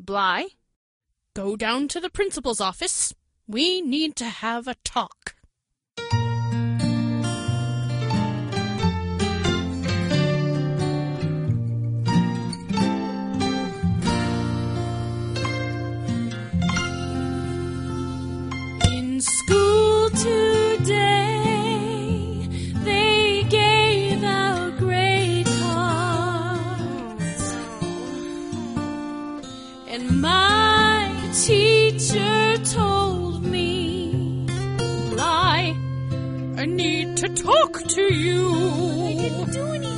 Bly, go down to the principal's office. We need to have a talk. In school today, they gave out grade cards, and my teacher told me, Bly, I need to talk to you.